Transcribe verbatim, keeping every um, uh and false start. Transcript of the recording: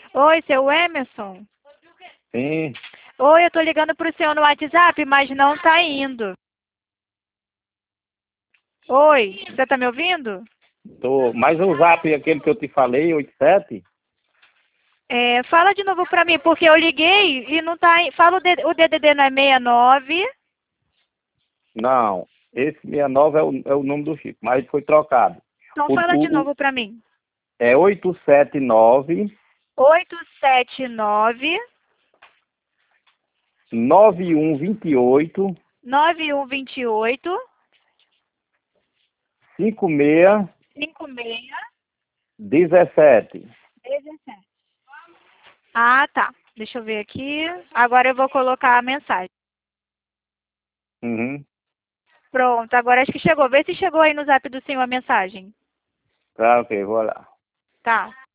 Oi, seu Emerson? Sim, Oi, eu tô ligando pro senhor no WhatsApp, mas não tá indo. Oi, você tá me ouvindo? tô. Mas o zap, aquele que eu te falei, oitenta e sete? É, fala de novo pra mim, porque eu liguei e não tá indo. Fala o, D- o D D D não é sessenta e nove. Não, esse sessenta e nove é o, é o nome do Chico, mas foi trocado. Então O, fala de o, o- novo pra mim. é oitocentos e setenta e nove, oito sete nove, nove um dois oito, nove um dois oito, cinco seis cinco seis um sete. um sete. Ah, tá. Deixa eu ver aqui. Agora eu vou colocar a mensagem. Uhum. Pronto, agora acho que chegou. Vê se chegou aí no zap do senhor a mensagem. Tá, ok, vou lá. Tá.